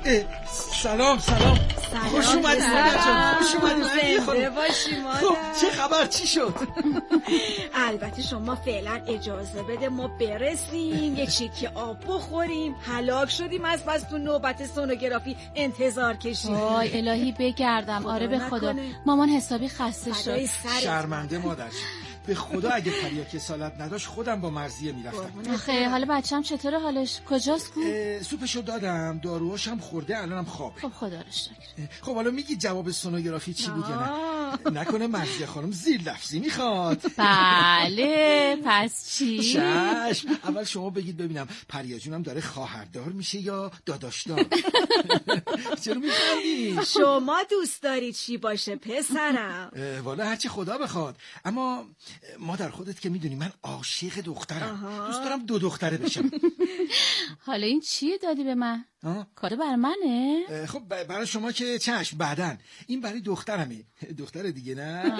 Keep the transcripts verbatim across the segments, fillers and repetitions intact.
سلام سلام خوش اومدید مادر، خوش اومدید. زنده باشی مادر. خب چه خبر، چی شد؟ البته شما فعلا اجازه بده ما برسیم یه چیکی آب بخوریم. هلاک شدیم از بس تو نوبت سونوگرافی انتظار کشیدیم. وای الهی بگردم. آره به خدا مامان حسابی خسته شد. شرمنده مادر، به خدا اگه پریا که سالت نداشت خودم با مرضیه میرفتم. خیلی حالا بچه‌م چطوره حالش؟ کجاست کو؟ سوپشو دادم، داروهاش هم خورده، الانم خوابه. خب خدا رو شکر. خب حالا میگی جواب سونوگرافی چی بود یا نه؟ نکنه مرضیه خانم زیر لفظی میخواد؟ بله پس چی؟ چشم. اول شما بگید ببینم پریا جونم داره خواهردار میشه یا داداشدار؟ چرا میخندی؟ شما دوست داری چی باشه پسرم؟ والا هرچی خدا بخواد. اما مادر خودت که میدونی من عاشق دخترم. آها. دوست دارم دو دختره بشم. حالا این چیه دادی به من؟ کار بر منه؟ خب برای شما که چشم بعدن. این برای دخترمه. دختر دیگه نه؟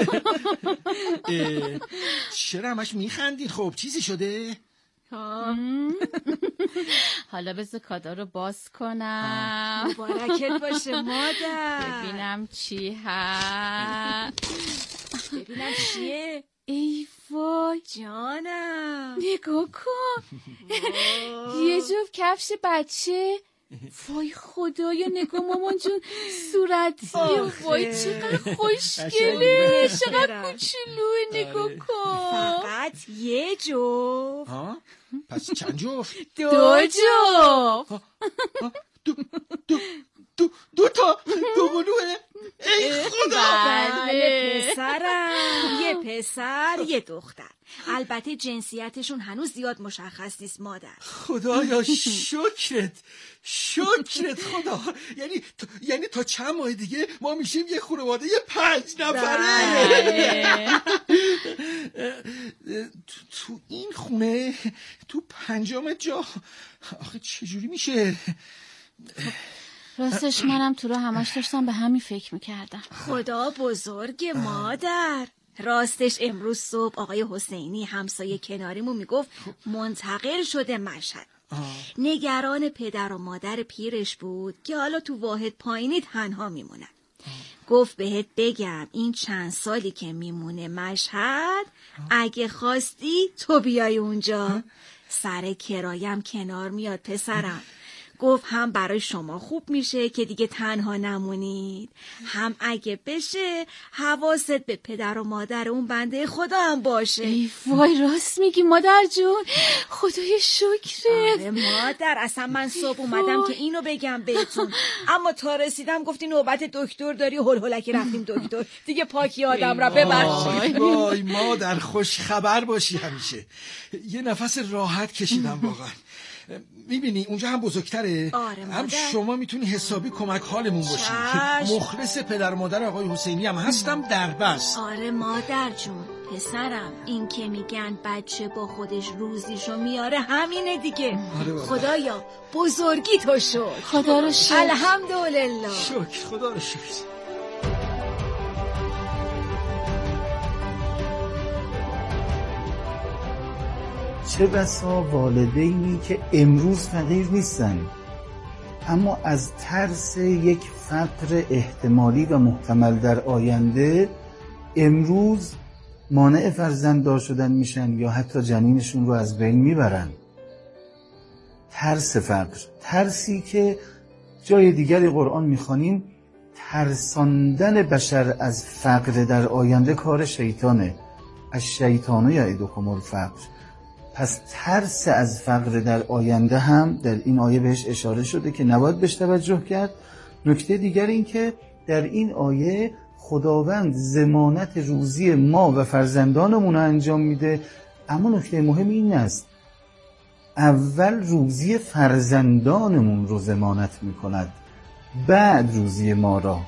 چرا همش میخندید؟ خب چیزی شده؟ حالا بذار کادا رو باز کنم. مبارکت باشه مادر. ببینم چی هست. ببینم چیه؟ ای وای جانم، نگاه کن. یه جفت کفش بچه. وای خدایا نگاه مامان جون صورتی. وای چقدر خوشگله، چقدر کوچولوه. نگاه کن. فقط یه جفت؟ ها؟ پس چند جفت؟ دو جفت. دو دو دو دو تا دو قلوه. ای خدا. بله پسرم، یه پسر یه دختر. البته جنسیتشون هنوز زیاد مشخص نیست مادر. خدایا شکرت شکرت خدا. یعنی تا... یعنی تا چند ماه دیگه ما میشیم یه خانواده یه پنج نفره. تو... تو این خونه تو پنجم جا آخه چجوری میشه؟ راستش منم تو رو همش داشتم به همین فکر میکردم. خدا بزرگ مادر. راستش امروز صبح آقای حسینی همسایه کناریمون میگفت منتقل شده مشهد. نگران پدر و مادر پیرش بود که حالا تو واحد پایینی تنها میمونن. گفت بهت بگم این چند سالی که میمونه مشهد اگه خواستی تو بیای اونجا. سر کرایم کنار میاد پسرم. گفت هم برای شما خوب میشه که دیگه تنها نمونید، هم اگه بشه حواست به پدر و مادر اون بنده خدا هم باشه. ای وای راست میگی مادر جون، خدای شکرت. آره مادر، اصلا من صبح اومدم که اینو بگم بهتون، اما تا رسیدم گفتی نوبت دکتر داری، هل هلکی رفتیم دکتر دیگه. پاکی آدم را ببخشید. وای مادر خوش خبر باشی همیشه. یه نفس راحت کشیدم واقعا. میبینی اونجا هم بزرگتره. آره هم شما میتونی حسابی کمک حالمون باشی. مخلص پدر و مادر آقای حسینی هم هستم در بس. آره مادر جون پسرم، این که میگن بچه با خودش روزیشو میاره همینه دیگه. آره خدایا بزرگی تو شکر. خدا رو شکر. الحمدلله. شکر خدا رو شکر. چه بسا والدینی که امروز فقیر نیستن اما از ترس یک فقر احتمالی و محتمل در آینده امروز مانع فرزنددار شدن میشن یا حتی جنینشون رو از بین میبرن. ترس فقر، ترسی که جای دیگری قرآن میخوانیم ترساندن بشر از فقر در آینده کار شیطانه. از شیطانه یعدکم الفقر. پس ترس از فقر در آینده هم در این آیه بهش اشاره شده که نباید بهش توجه کرد. نکته دیگر این که در این آیه خداوند ضمانت روزی ما و فرزندانمون رو انجام میده، اما نکته مهم این است اول روزی فرزندانمون رو ضمانت میکند بعد روزی ما را.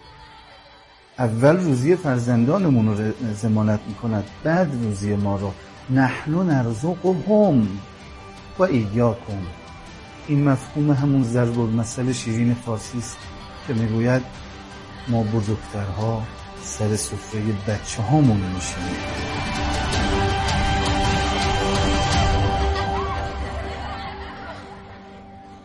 اول روزی فرزندانمون رو ضمانت میکند بعد روزی ما را. نحن نرزقهم و ایاکم. این مفهوم همون ضرب المثل شیرین فارسی است که میگوید ما بزرگترها سر سفره بچه هامون میشیم.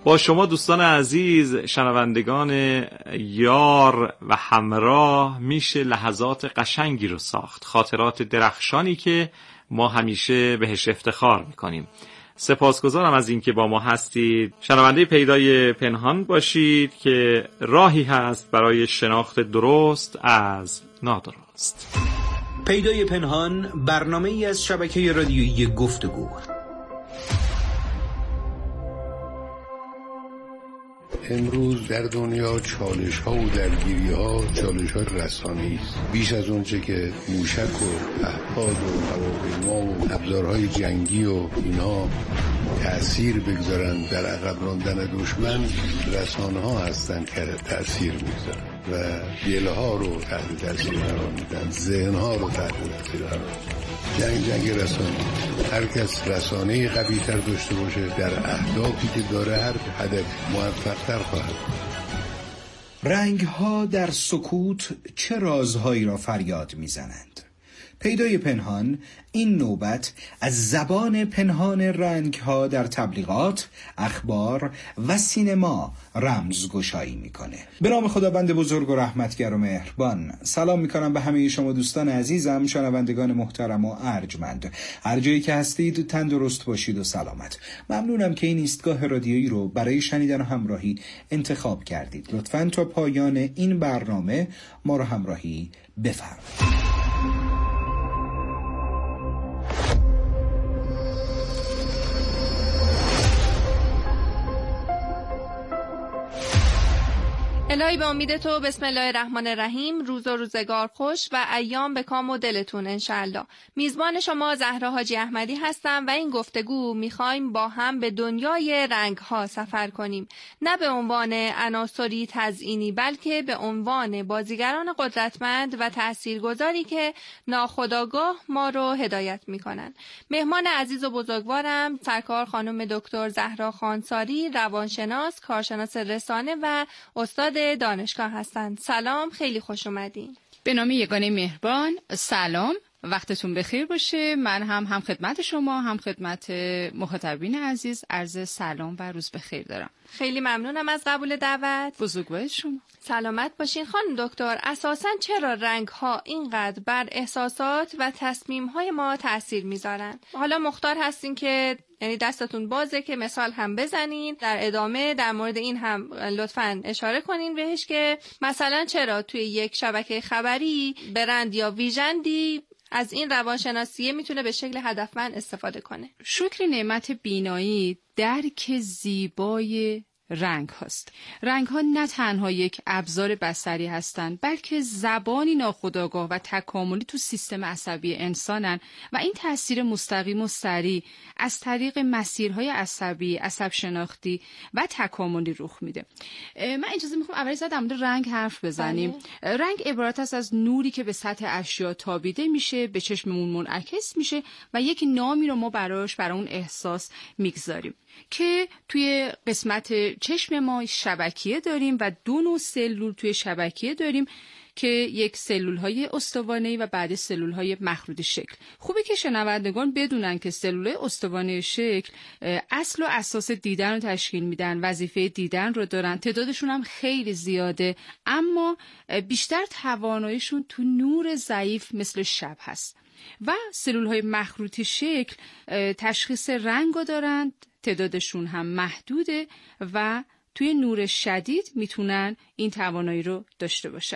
با شما دوستان عزیز، شنوندگان یار و همراه، میشه لحظات قشنگی رو ساخت، خاطرات درخشانی که ما همیشه بهش افتخار میکنیم. سپاسگزارم از اینکه با ما هستید. شنونده پیدای پنهان باشید که راهی هست برای شناخت درست از نادرست. پیدای پنهان، برنامه ای از شبکه رادیویی گفتگو. امروز در دنیا چالش ها و درگیری ها چالش های رسانه‌ای است. بیش از اونچه که موشک و پهپاد و هواپیما و ابزارهای جنگی و اینا تأثیر بگذارن در عقب راندن دشمن، رسانه ها هستن که تأثیر میگذارن و دلها رو تحت تأثیر قرار میدن، ذهن ها رو تحت تأثیر قرار میدن. جنگ جنگ رسانه، هر کس رسانه قوی تر داشته باشه در اهدافی که داره، هر هدف موفق تر خواهد. رنگ ها در سکوت چه رازهایی را فریاد میزنند؟ پیدای پنهان این نوبت از زبان پنهان رنگ ها در تبلیغات، اخبار و سینما رمزگشایی میکنه. به نام خداوند بزرگ و رحمتگر و مهربان، سلام میکنم به همه شما دوستان عزیزم، شنوندگان محترم و ارجمند. هر جایی که هستید تندرست باشید و سلامت. ممنونم که این ایستگاه رادیویی رو برای شنیدن و همراهی انتخاب کردید. لطفاً تا پایان این برنامه ما رو همراهی بفرمایید. الهی به امید تو، بسم الله الرحمن الرحیم. روز و روزگار خوش و ایام به کام و دلتون انشالله. میزبان شما زهرا حاجی احمدی هستم و این گفتگو میخوایم با هم به دنیای رنگ ها سفر کنیم، نه به عنوان عناصری تزئینی بلکه به عنوان بازیگران قدرتمند و تاثیرگذاری که ناخودآگاه ما رو هدایت میکنن. مهمان عزیز و بزرگوارم سرکار خانم دکتر زهرا خانساری، روانشناس، کارشناس رسانه و استاد دانشگاه هستند. سلام، خیلی خوش اومدین. به نام یگانه مهربان، سلام، وقتتون بخیر باشه. من هم هم خدمت شما هم خدمت مخاطبین عزیز عرض سلام و روز بخیر دارم. خیلی ممنونم از قبول دعوت. بزرگوار شما. سلامت باشین. خانم دکتر، اساساً چرا رنگ ها اینقدر بر احساسات و تصمیم های ما تأثیر میذارن؟ حالا مختار هستین که یعنی دستتون بازه که مثال هم بزنین، در ادامه در مورد این هم لطفاً اشاره کنین بهش که مثلا چرا توی یک شبکه خبری برند یا ویژندی از این روانشناسیه میتونه به شکل هدفمند استفاده کنه. شکر نعمت بینایی درک زیبای رنگ هاست. رنگ ها نه تنها یک ابزار بصری هستند، بلکه زبانی ناخودآگاه و تکاملی تو سیستم عصبی انسانن و این تاثیر مستقیم و سریع از طریق مسیرهای عصبی، عصب شناختی و تکاملی رخ میده. من اجازه میخوام اولی در مورد رنگ حرف بزنیم. بله. رنگ عبارت است از نوری که به سطح اشیا تابیده میشه، به چشممون منعکس میشه و یک نامی رو ما براش برای اون احساس میگذاریم که توی قسمت چشم ما شبکیه داریم و دو نوع سلول توی شبکیه داریم که یک سلول‌های استوانه‌ای و بعد سلول‌های مخروطی شکل. خوبه که شنوندگان بدونن که سلول‌های استوانه شکل اصل و اساس دیدن رو تشکیل میدن، وظیفه دیدن رو دارن، تعدادشون هم خیلی زیاده، اما بیشتر تواناییشون تو نور ضعیف مثل شب هست. و سلول‌های مخروطی شکل تشخیص رنگ رو دارن، تعدادشون هم محدوده و توی نور شدید میتونن این توانایی رو داشته باشن.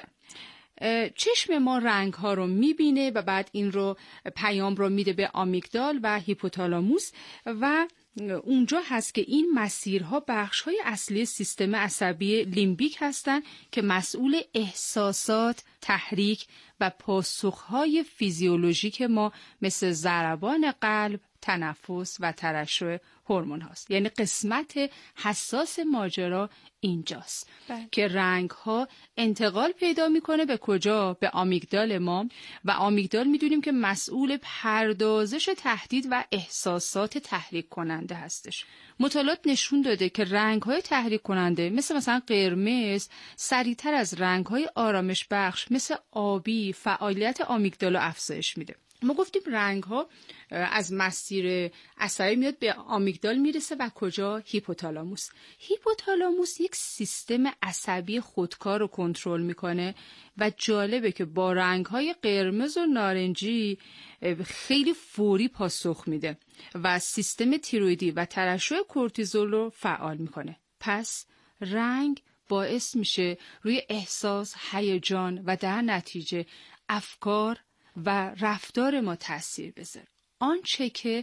چشم ما رنگ ها رو میبینه و بعد این رو پیام رو میده به آمیگدال و هیپوتالاموس و اونجا هست که این مسیرها بخش‌های اصلی سیستم عصبی لیمبیک هستن که مسئول احساسات، تحریک و پاسخ‌های فیزیولوژیک ما مثل ضربان قلب، تنفس و ترشح هورمون هاست. یعنی قسمت حساس ماجرا اینجاست. بله. که رنگ ها انتقال پیدا میکنه به کجا؟ به آمیگدال ما و آمیگدال میدونیم که مسئول پردازش تهدید و احساسات تحریک کننده هستش. مطالعات نشون داده که رنگ های تحریک کننده مثل مثلا قرمز سریعتر از رنگ های آرامش بخش مثل آبی فعالیت آمیگدال رو افزایش میده. ما گفتیم رنگ ها از مسیر عصبی میاد به آمیگدال میرسه و کجا؟ هیپوتالاموس. هیپوتالاموس یک سیستم عصبی خودکار رو کنترل میکنه و جالبه که با رنگ های قرمز و نارنجی خیلی فوری پاسخ میده و سیستم تیرویدی و ترشح کورتیزول رو فعال میکنه. پس رنگ باعث میشه روی احساس، هیجان و در نتیجه افکار و رفتار ما تأثیر بذاره. آنچه که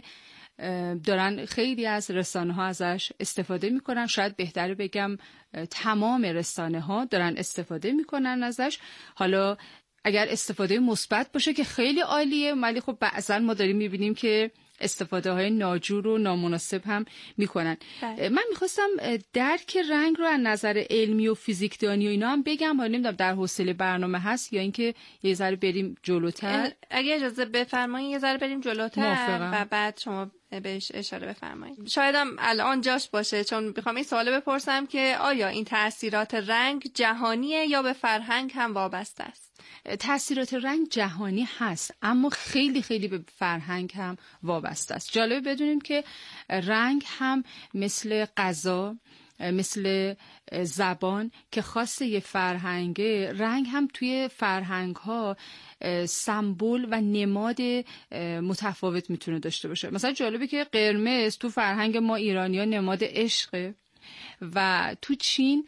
دارن خیلی از رسانه ها ازش استفاده میکنن، شاید بهتره بگم تمام رسانه ها دارن استفاده میکنن ازش. حالا اگر استفاده مثبت باشه که خیلی عالیه، ولی خب بعضا ما داریم میبینیم که استفاده های ناجور و نامناسب هم میکنن. بله. من میخواستم درک رنگ رو از نظر علمی و فیزیکدانی و اینا هم بگم، حالا نمیدونم در حوصله برنامه هست یا اینکه یه ذره بریم جلوتر. اگه اجازه بفرمایید یه ذره بریم جلوتر موافقم. و بعد شما بهش اشاره بفرمایید. شاید هم الان جاش باشه، چون میخوام این سوال بپرسم که آیا این تأثیرات رنگ جهانیه یا به فرهنگ هم وابسته است؟ تأثیرات رنگ جهانی هست، اما خیلی خیلی به فرهنگ هم وابسته است. جالبه بدونیم که رنگ هم مثل غذا، مثل زبان که خاص یه فرهنگه، رنگ هم توی فرهنگ ها سمبل و نماد متفاوت میتونه داشته باشه. مثلا جالبه که قرمز تو فرهنگ ما ایرانی‌ها نماد عشقه و تو چین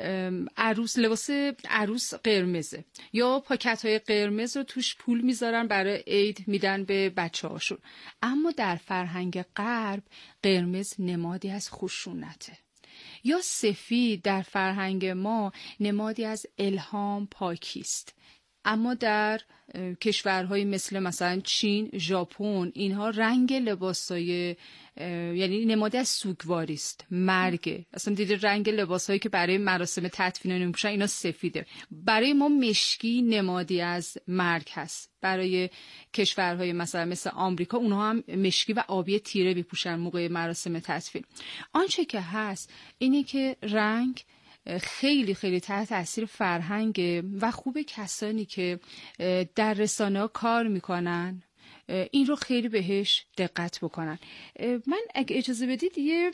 عروس لباس عروس قرمزه، یا پاکت های قرمز رو توش پول میذارن برای عید میدن به بچه هاشون. اما در فرهنگ غرب قرمز نمادی از خشونته، یا سفید در فرهنگ ما نمادی از الهام، پاکیست. اما در کشورهای مثل مثلا چین، ژاپن، اینها رنگ لباسای یعنی نماد از سوگواری است، مرگ. اصلا دیدید رنگ لباسایی که برای مراسم تدفین میپوشن اینا سفیده. برای ما مشکی نمادی از مرگ هست. برای کشورهای مثلا مثل آمریکا اونها هم مشکی و آبی تیره میپوشن موقع مراسم تدفین. آنچه که هست اینه که رنگ خیلی خیلی تحت تاثیر فرهنگ و خوب کسانی که در رسانه‌ها کار میکنن این رو خیلی بهش دقت بکنن. من اگه اجازه بدید یه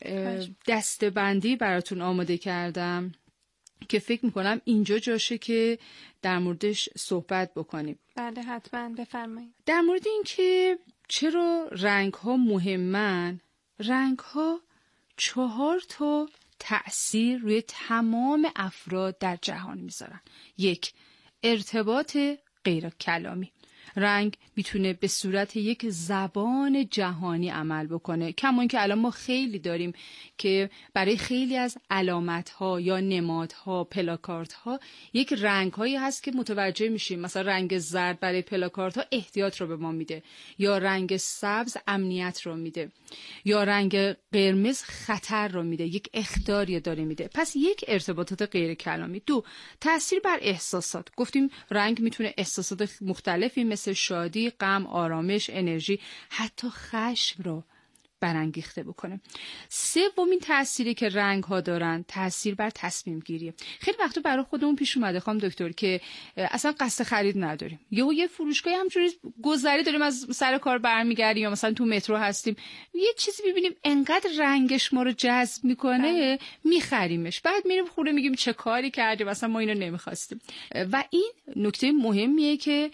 دسته‌بندی براتون آماده کردم که فکر میکنم اینجا جاشه که در موردش صحبت بکنیم. بله حتما بفرمایید. در مورد این که چرا رنگ ها مهمن، رنگ ها چهار تا تأثیر روی تمام افراد در جهان میذارن. یک، ارتباط غیر کلامی. رنگ میتونه به صورت یک زبان جهانی عمل بکنه، کما اینکه الان ما خیلی داریم که برای خیلی از علامت‌ها یا نمادها، پلاکاردها یک رنگ‌هایی هست که متوجه میشیم. مثلا رنگ زرد برای پلاکاردها احتیاط رو به ما میده، یا رنگ سبز امنیت رو میده، یا رنگ قرمز خطر رو میده، یک اخطاری داره میده. پس یک، ارتباطات غیر کلامی. دو، تأثیر بر احساسات. گفتیم رنگ میتونه احساسات مختلفی مثل شادی، غم، آرامش، انرژی، حتی خشم رو برانگیخته بکنه. سومین تأثیری که رنگ ها دارن تأثیر بر تصمیم گیریه. خیلی وقتا برای خودمون پیش اومده خانم دکتر که اصلا قصد خرید نداریم، یهو یه فروشگاهی همجوری گذری داریم از سر کار برمیگردیم، یا مثلا تو مترو هستیم یه چیزی ببینیم انقدر رنگش ما رو جذب میکنه میخریمش، بعد میریم خونه میگیم چه کاری کردیم، اصلا ما اینو نمیخواستیم. و این نکته مهمیه که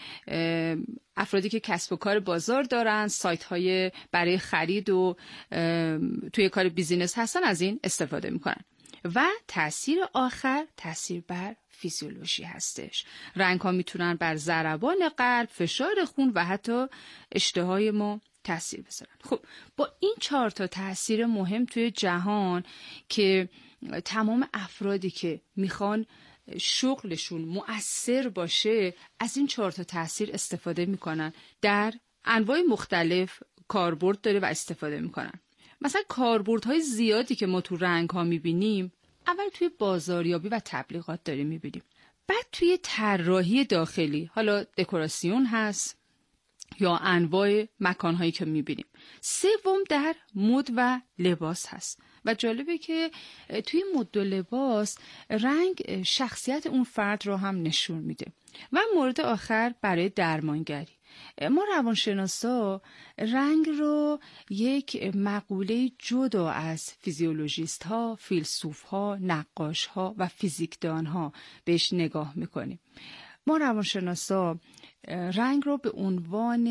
افرادی که کسب و کار بازار دارن، سایت های برای خرید و توی کار بیزینس هستن از این استفاده میکنن. و تأثیر آخر تأثیر بر فیزیولوژی هستش. رنگ ها میتونن بر ضربان قلب، فشار خون و حتی اشتهای ما تأثیر بذارن. خب با این چهار تا تأثیر مهم توی جهان که تمام افرادی که میخوان شغلشون مؤثر باشه از این چهار تا تأثیر استفاده میکنن، در انواع مختلف کاربرد داره و استفاده میکنن. مثلا کاربردهای زیادی که ما تو رنگ ها میبینیم اول توی بازاریابی و تبلیغات داریم میبینیم، بعد توی طراحی داخلی، حالا دکوراسیون هست یا انواع مکانهایی که میبینیم. سوم در مد و لباس هست و جالبه که توی مد و لباس رنگ شخصیت اون فرد رو هم نشون میده. و مورد آخر برای درمانگری. ما روانشناسا رنگ رو یک مقوله جدا از فیزیولوژیست ها، فیلسوف ها، نقاش ها و فیزیکدان ها بهش نگاه میکنیم. ما روانشناسا رنگ رو به عنوان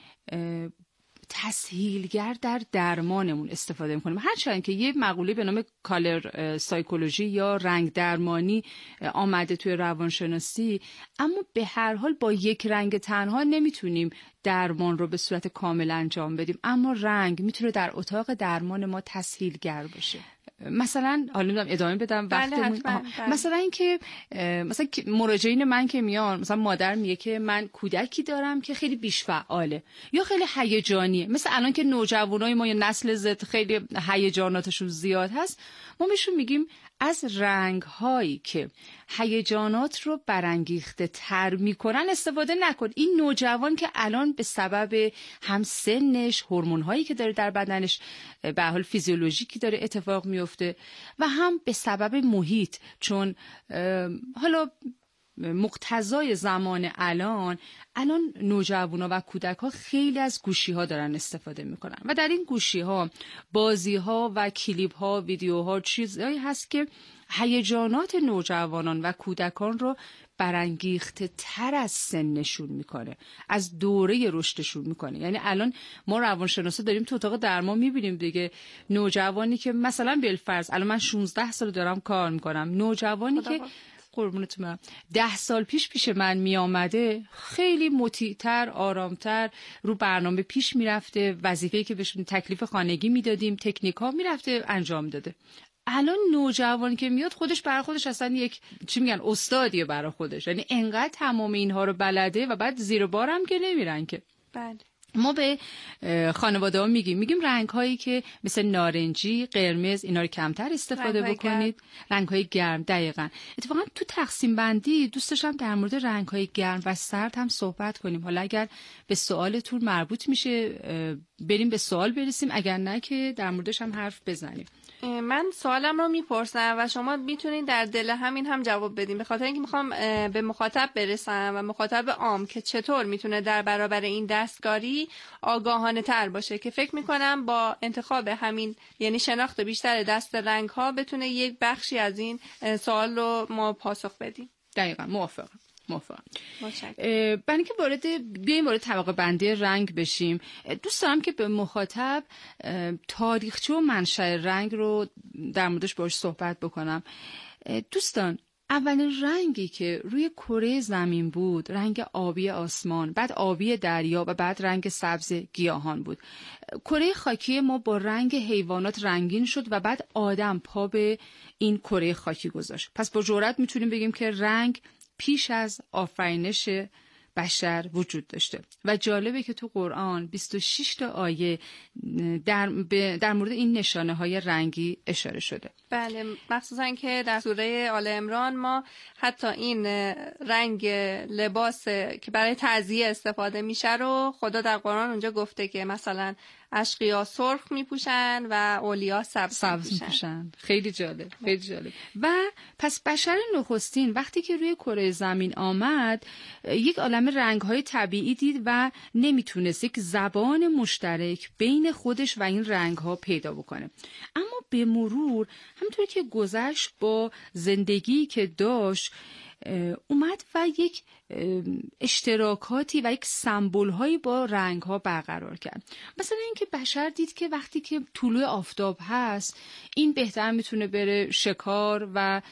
تسهیلگر در درمانمون استفاده میکنیم. هرچند که یه مقوله به نام کالر سایکولوژی یا رنگ درمانی آمده توی روانشناسی، اما به هر حال با یک رنگ تنها نمیتونیم درمان رو به صورت کامل انجام بدیم، اما رنگ میتونه در اتاق درمان ما تسهیلگر باشه. مثلا حالا نمیدونم ادامه بدم وقتمون. مثلا اینکه مثلا مراجعین من که میان، مثلا مادر میگه که من کودکی دارم که خیلی بیش فعاله یا خیلی هیجانیه، مثل الان که نوجوانای ما یا نسل زد خیلی هیجاناتشون زیاد هست، ما بهشون میگیم از رنگ هایی که هیجانات رو برانگیخته تر میکنن استفاده نکن. این نوجوان که الان به سبب هم سنش، هورمون هایی که داره در بدنش به حال فیزیولوژیکی داره اتفاق میفته و هم به سبب محیط، چون حالا مقتضای زمان الان الان نوجوانا و کودک ها خیلی از گوشی ها دارن استفاده میکنن و در این گوشی ها بازی ها و کلیپ ها، ویدیو ها، چیزهایی هست که هیجانات نوجوانان و کودکان رو برانگیخته تر از سنشون میکنه، از دوره رشدشون میکنه. یعنی الان ما روانشناسا داریم تو اتاق درمان میبینیم دیگه نوجوانی که مثلا بالفرض الان من شانزده سال دارم کار میکنم، نوجوانی که قربونتون برم ده سال پیش پیش من می آمده خیلی مطیع‌تر، آرامتر رو برنامه پیش میرفته، وظیفه‌ای که بهشون تکلیف خانگی میدادیم، تکنیک‌ها میرفته انجام داده. الان نوجوان که میاد خودش برای خودش اصلا یک چی میگن استادیه برای خودش، یعنی انقدر تمام اینها رو بلده و بعد زیر بار هم که نمیرن که. بله. ما به خانواده ها میگیم میگیم رنگ هایی که مثل نارنجی، قرمز اینا رو کمتر استفاده رنگ بکنید، رنگ های گرم. دقیقاً. اتفاقا تو تقسیم بندی دوست داشتم در مورد رنگ های گرم و سرد هم صحبت کنیم. حالا اگر به سوالتون مربوط میشه بریم به سوال برسیم، اگر نه که در موردش هم حرف بزنیم. من سوالم رو میپرسم و شما میتونید در دل همین هم جواب بدین، به خاطر اینکه میخوام به مخاطب برسم و مخاطب عام که چطور میتونه در برابر این دستکاری آگاهانه تر باشه، که فکر میکنم با انتخاب همین یعنی شناخت بیشتر دست رنگ ها بتونه یک بخشی از این سوال رو ما پاسخ بدیم. دقیقاً موافقم. موافقم. برای اینکه وارد بیایم وارد طبقه بندی رنگ بشیم، دوست دارم که به مخاطب تاریخچه و منشأ رنگ رو در موردش باهاش صحبت بکنم. دوستان، اولین رنگی که روی کره زمین بود رنگ آبی آسمان، بعد آبی دریا و بعد رنگ سبز گیاهان بود. کره خاکی ما با رنگ حیوانات رنگین شد و بعد آدم پا به این کره خاکی گذاشت. پس با جرئت میتونیم بگیم که رنگ پیش از آفرینش بشر وجود داشته و جالبه که تو قرآن بیست و شش تا آیه در, در مورد این نشانه های رنگی اشاره شده. بله، مخصوصا که در سوره آل عمران ما حتی این رنگ لباس که برای تعزیه استفاده میشه رو خدا در قرآن اونجا گفته که مثلا اشقیا سرخ میپوشن و اولیا سبز, سبز میپوشن. خیلی جالب، خیلی جالب. و پس بشر نخستین وقتی که روی کره زمین آمد یک عالم رنگ‌های طبیعی دید و نمیتونست یک زبان مشترک بین خودش و این رنگ‌ها پیدا بکنه. اما به مرور همونطور که گذشت با زندگی که داشت اومد و یک اشتراکاتی و یک سمبول‌هایی با رنگ‌ها برقرار کرد. مثلا اینکه بشر دید که وقتی که طلوع آفتاب هست این بهتر میتونه بره شکار و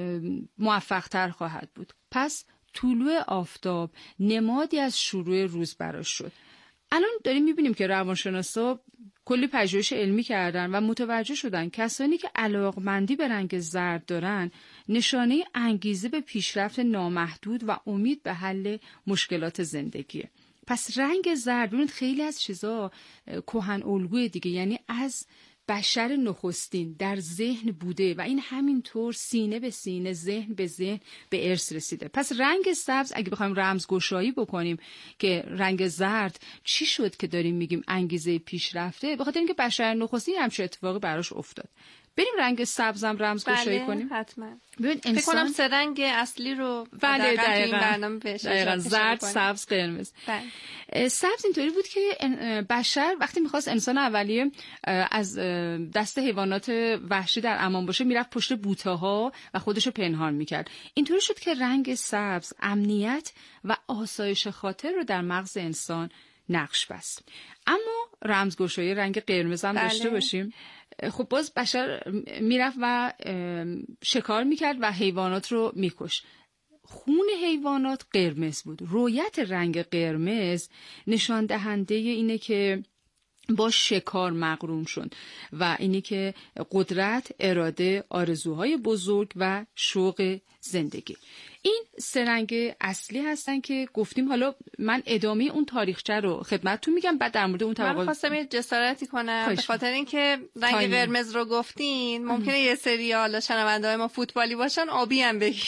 موفق‌تر خواهد بود. پس طلوع آفتاب نمادی از شروع روز براش شد. الان داریم میبینیم که روانشناسا کلی پژوهش علمی کردن و متوجه شدن کسانی که علاقمندی به رنگ زرد دارن نشانه انگیزه به پیشرفت نامحدود و امید به حل مشکلات زندگیه. پس رنگ زرد ببینید خیلی از چیزا کهن الگوی دیگه، یعنی از بشر نخستین در ذهن بوده و این همینطور سینه به سینه، ذهن به ذهن به ارث رسیده. پس رنگ سبز اگه بخوایم رمزگشایی بکنیم که رنگ زرد چی شد که داریم میگیم انگیزه پیشرفته، به خاطر اینکه بشر نخستین همچین اتفاقی براش افتاد. بریم رنگ سبزم رمزگشایی بله، کنیم. حتما. ببین انسان فکر کنم سه رنگ اصلی رو بله دقیقاً تو این برنامه بهش دقیقاً زرد، سبز، قرمز. بله. سبز اینطوری بود که بشر وقتی میخواست انسان اولیه از دست حیوانات وحشی در امان باشه میرفت پشت بوته‌ها و خودشو پنهان میکرد. اینطوری شد که رنگ سبز امنیت و آسایش خاطر رو در مغز انسان نقش بست. اما رمزگشایی رنگ قرمز هم داشته بله. باشیم. خب باز بشر میرفت و شکار میکرد و حیوانات رو میکش. خون حیوانات قرمز بود. رویت رنگ قرمز نشان دهنده اینه که با شکار مقرون شد و اینی که قدرت، اراده، آرزوهای بزرگ و شوق زندگی. این سه رنگ اصلی هستن که گفتیم. حالا من ادامه اون تاریخچه رو خدمتتون میگم، بعد در مورد اون طبقات من خواستم یه جسارتی کنم به خاطر اینکه رنگ تایم. قرمز رو گفتین ممکنه یه سری حالا شنونده‌های ما فوتبالی باشن آبی هم بگین.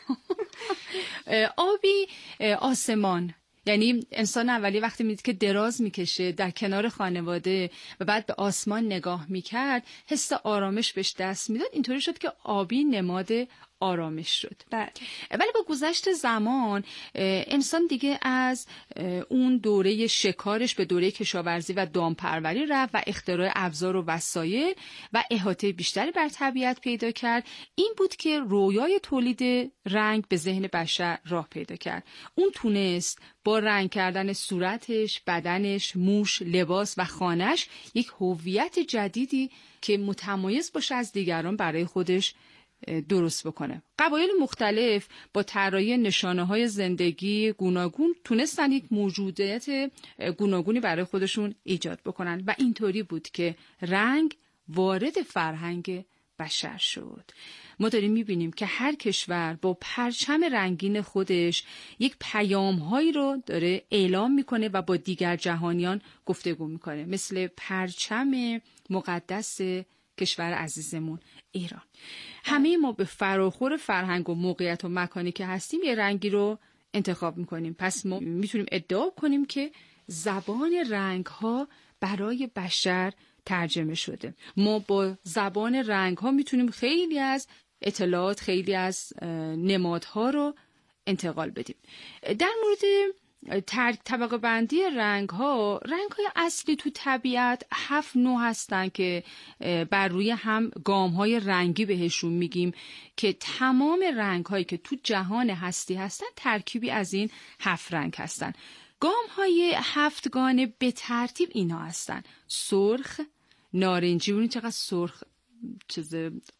آبی آسمان، یعنی انسان اولی وقتی میدید که دراز میکشه در کنار خانواده و بعد به آسمان نگاه میکرد حس آرامش بهش دست میداد. اینطوری شد که آبی نماد آرامش شد. بله. ولی با گذشت زمان انسان دیگه از اون دوره شکارش به دوره کشاورزی و دامپروری رفت و اختراع ابزار و وسایل و احاطه بیشتری بر طبیعت پیدا کرد. این بود که رویای تولید رنگ به ذهن بشر راه پیدا کرد. اون تونست با رنگ کردن صورتش، بدنش، موش، لباس و خانه‌اش یک هویت جدیدی که متمایز باشه از دیگران برای خودش درست بکنه. قبایل مختلف با طراحی نشانه‌های زندگی گوناگون تونستن یک موجودیت گوناگونی برای خودشون ایجاد بکنن و اینطوری بود که رنگ وارد فرهنگ بشر شد. ما داریم میبینیم که هر کشور با پرچم رنگین خودش یک پیام‌هایی رو داره اعلام میکنه و با دیگر جهانیان گفتگو میکنه، مثل پرچم مقدس کشور عزیزمون ایران. همه ما به فراخور فرهنگ و موقعیت و مکانی که هستیم یه رنگی رو انتخاب میکنیم. پس ما میتونیم ادعا کنیم که زبان رنگ ها برای بشر ترجمه شده. ما با زبان رنگ ها میتونیم خیلی از اطلاعات، خیلی از نمادها رو انتقال بدیم. در مورد ترک طبقه بندی رنگ ها، رنگ های اصلی تو طبیعت هفت نوع هستن که بر روی هم گام های رنگی بهشون میگیم که تمام رنگ هایی که تو جهان هستی هستن ترکیبی از این هفت رنگ هستن. گام های هفتگانه به ترتیب اینا هستن: سرخ، نارنجی، اونی چقدر سرخ چیز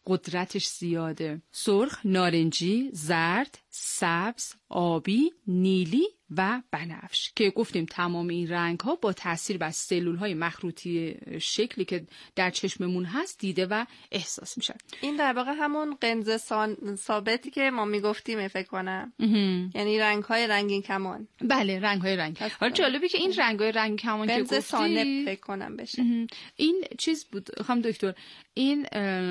قدرتش زیاده، سرخ، نارنجی، زرد، سبز، آبی، نیلی و بنفش، که گفتیم تمام این رنگ ها با تاثیر بر سلول های مخروطی شکلی که در چشممون هست دیده و احساس میشن. این در واقع همون قنز ثابتی که ما میگفتیم فکر کنم، یعنی رنگ های رنگین کمان. بله، رنگ های رنگ. حالا جالبی که این رنگ های رنگین کمان که گفتی ثانب فکر کنم بشه. این چیز بود خانم دکتر، این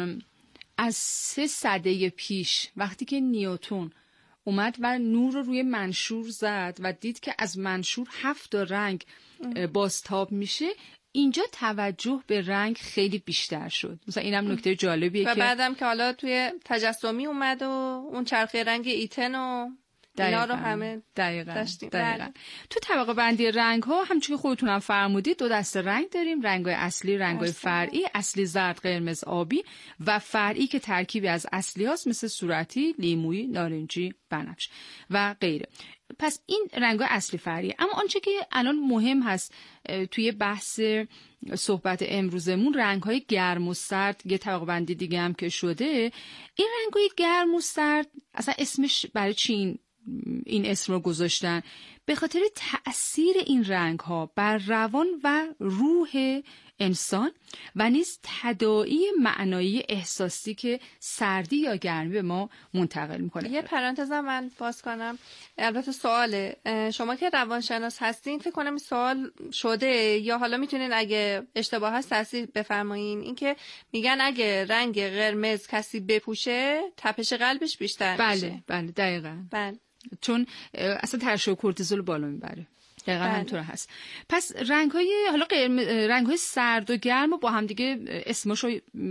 از سه سده پیش وقتی که نیوتن اومد و نور رو روی منشور زد و دید که از منشور هفت رنگ بازتاب میشه، اینجا توجه به رنگ خیلی بیشتر شد. مثلا اینم نکته جالبیه و که بعدم که حالا توی تجسمی اومد و اون چرخه رنگ ایتن و اینا رو همه دقیقاً داشتیم. دقیقاً. تو طبقه بندی رنگ ها همچون که خودتون هم فرمودید دو دسته رنگ داریم: رنگ‌های اصلی، رنگ‌های فرعی. اصلی زرد، قرمز، آبی، و فرعی که ترکیبی از اصلی هاست مثل صورتی، لیمویی، نارنجی، بنفش و غیره. پس این رنگ‌های اصلی فرعی. اما آنچه که الان مهم هست توی بحث صحبت امروزمون، رنگ‌های گرم و سرد، یه طبقه بندی دیگه هم که شده. این رنگ‌های گرم و سرد اصلا اسمش برای چی این این اسم رو گذاشتن؟ به خاطر تأثیر این رنگ ها بر روان و روح انسان و نیز تداعی معنایی احساسی که سردی یا گرمی به ما منتقل میکنه. یه پرانتز من باز کنم، البته سواله، شما که روانشناس هستین فکر کنم این سوال شده یا حالا میتونین اگه اشتباه هست تصحیح بفرمایین، این که میگن اگه رنگ قرمز کسی بپوشه تپش قلبش بیشتر بله میشه. بله دقیقاً. بله، چون اصلا ترشح کورتیزول بالا میبره. دقیقاً همینطور هست. پس رنگ‌های حالا رنگ‌های سرد و گرم با هم دیگه اسمشو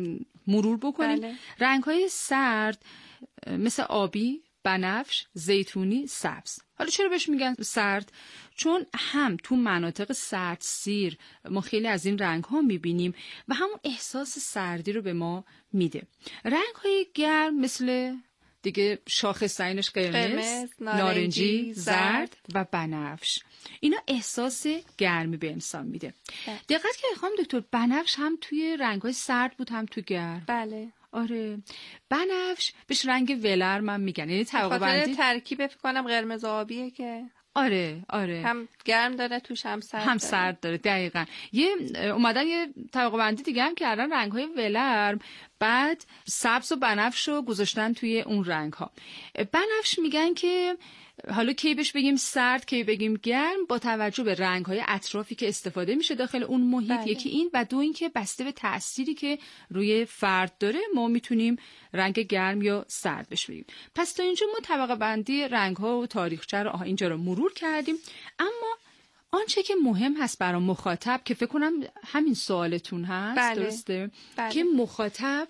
مرور بکنیم. بله. رنگ‌های سرد مثل آبی، بنفش، زیتونی، سبز. حالا چرا بهش میگن سرد؟ چون هم تو مناطق سرد سیر ما خیلی از این رنگ ها میبینیم و همون احساس سردی رو به ما میده. رنگ های گرم مثل دیگه شاخصینش قرمز، قرمز، نارنجی، نارنجی، زرد. زرد و بنفش، اینا احساس گرمی به انسان میده. بله. دقت که خانم دکتر، بنفش هم توی رنگ های سرد بود هم تو گرم. بله. آره، بنفش بهش رنگ ولرم هم میگن، یعنی طبقه خاطر بندی. ترکیب فکر کنم قرمز و آبیه که آره آره هم گرم داره توش هم سرد هم داره. سرد داره. دقیقاً. یه اومدن یه طبقه بندی دیگه هم کردن رنگ‌های ولرم، بعد سبز و بنفش رو گذاشتن توی اون رنگ‌ها. بنفش میگن که حالا کی بهش بگیم سرد کی بگیم گرم با توجه به رنگ‌های اطرافی که استفاده میشه داخل اون محیط. بله. یکی این و دو این که بسته به تأثیری که روی فرد داره ما میتونیم رنگ گرم یا سرد بهش بگیم. پس تا اینجا ما طبقه بندی رنگ‌ها و تاریخچه رو اینجا رو مرور کردیم. اما آنچه که مهم هست برای مخاطب که فکر کنم همین سوالتون هست، بله. درسته؟ بله. که مخاطب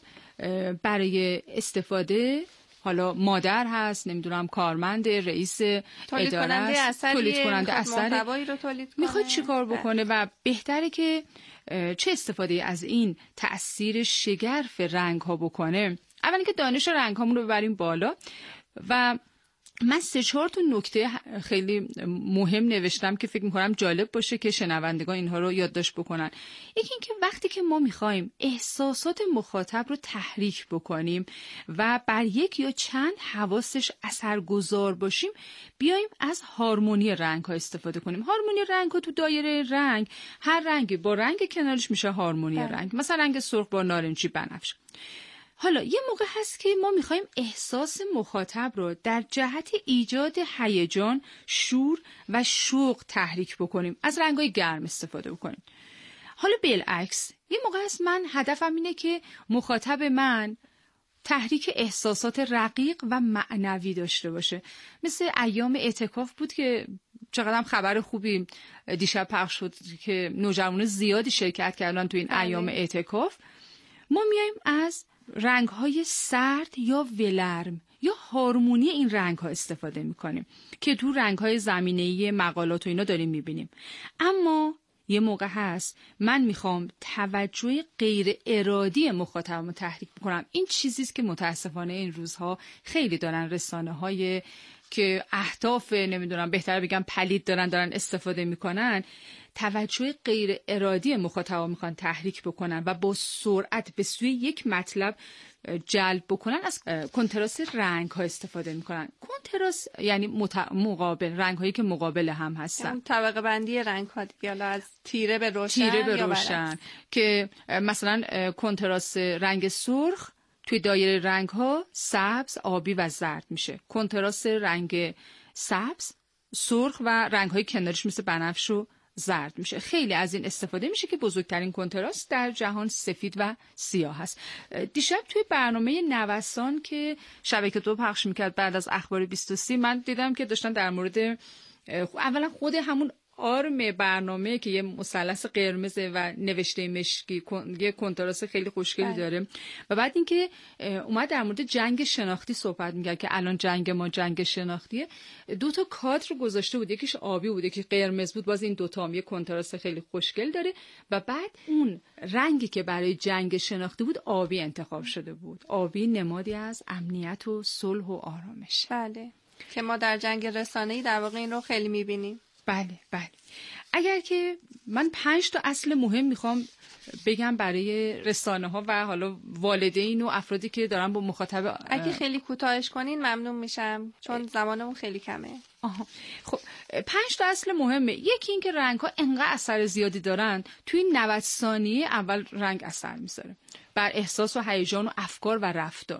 برای استفاده، حالا مادر هست، نمیدونم کارمند، رئیس اداره است، تولید کننده اثری رو تولید کنه، میخواد چیکار بکنه و بهتره که چه استفاده از این تأثیر شگرف رنگ ها بکنه. اولا که دانش رنگ هامون رو ببریم بالا و من سه چهار تا نکته خیلی مهم نوشتم که فکر میکنم جالب باشه که شنوندگان اینها رو یادداشت بکنن. یکی این که وقتی که ما میخوایم احساسات مخاطب رو تحریک بکنیم و بر یک یا چند حواسش اثرگذار باشیم، بیایم از هارمونی رنگ ها استفاده کنیم. هارمونی رنگ ها تو دایره رنگ، هر رنگی با رنگ کنارش میشه هارمونی بله. رنگ. مثلا رنگ سرخ با نارنجی، بنفش. حالا یه موقع هست که ما میخوایم احساس مخاطب رو در جهت ایجاد هیجان، شور و شوق تحریک بکنیم، از رنگ‌های گرم استفاده بکنیم. حالا بالعکس یه موقع هست من هدفم اینه که مخاطب من تحریک احساسات رقیق و معنوی داشته باشه. مثل ایام اعتکاف بود که چقدر هم خبر خوبی دیشب پخش شد که نوجوانان زیادی شرکت کردن تو این بله. ایام اعتکاف. ما میایم از رنگ‌های سرد یا ولرم یا هارمونی این رنگ‌ها استفاده می‌کنیم که تو رنگ‌های زمینه‌ای مقالات و اینا داریم می‌بینیم. اما یه موقع هست من میخوام توجه غیر ارادی مخاطبم رو تحریک بکنم. این چیزیست که متاسفانه این روزها خیلی دارن رسانه‌های که اهداف نمیدونم بهتره بگم پلید دارن دارن استفاده میکنن، توجه غیر ارادی مخاطب میخوان تحریک بکنن و با سرعت به سوی یک مطلب جلب بکنن. از کنتراست رنگ ها استفاده میکنن. کنتراست یعنی مت... مقابل، رنگ هایی که مقابل هم هستن. اون طبقه بندی رنگ ها دیگه، از تیره به روشن، تیره به روشن که مثلا کنتراست رنگ سرخ توی دایره رنگ ها سبز، آبی و زرد میشه. کنتراست رنگ سبز، سرخ و رنگ های کنارش مثل بنفش و زرد میشه. خیلی از این استفاده میشه که بزرگترین کنتراست در جهان سفید و سیاه هست. دیشب توی برنامه نوسان که شبکه دو پخش میکرد بعد از اخبار بیست و سه، من دیدم که داشتن در مورد اولا خود همون آرم برنامه که یه مثلث قرمزه و نوشته مشکی، یه کنتراست خیلی خوشگلی داره، و بعد اینکه اومد در مورد جنگ شناختی صحبت می‌کرد که الان جنگ ما جنگ شناختیه. دو تا کادر گذاشته بود، یکیش آبی بود یکی قرمز بود، باز این دو تا هم یه کنتراست خیلی خوشگل داره و بعد اون رنگی که برای جنگ شناختی بود آبی انتخاب شده بود. آبی نمادی از امنیت و صلح و آرامش. بله، که ما در جنگ رسانه‌ای در واقع این رو خیلی می‌بینیم. بله بله. اگر که من پنج تا اصل مهم میخوام بگم برای رسانه ها و حالا والدین و افرادی که دارن با مخاطب، اگه خیلی کوتاهش کنین ممنون میشم چون زمانمون خیلی کمه. آها. خب پنج تا اصل مهمه. یکی این که رنگ ها انقدر اثر زیادی دارن، توی نود ثانیه اول رنگ اثر میذاره بر احساس و هیجان و افکار و رفتار.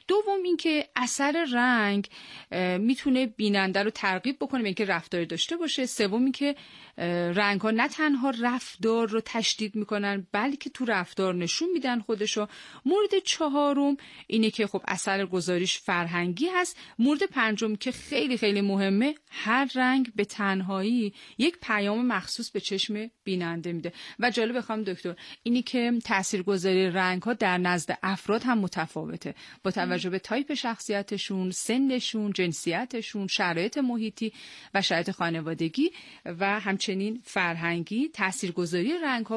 دوم اینکه اثر رنگ میتونه بیننده رو ترغیب بکنه به اینکه رفتار داشته باشه. سوم اینکه رنگ ها نه تنها رفتار رو تشدید میکنن بلکه تو رفتار نشون میدن خودشو. مورد چهارم اینه که خب اثر گذاریش فرهنگی هست. مورد پنجم که خیلی خیلی مهمه، هر رنگ به تنهایی یک پیام مخصوص به چشم بیننده میده. و جالب بخوام دکتر اینی که تاثیرگذاری رنگ ها در نزد افراد هم متفاوته با توجه به تایپ شخصیتشون، سنشون، جنسیتشون، شرایط محیطی و شرایط خانوادگی و همچنین فرهنگی. تاثیرگذاری رنگ ها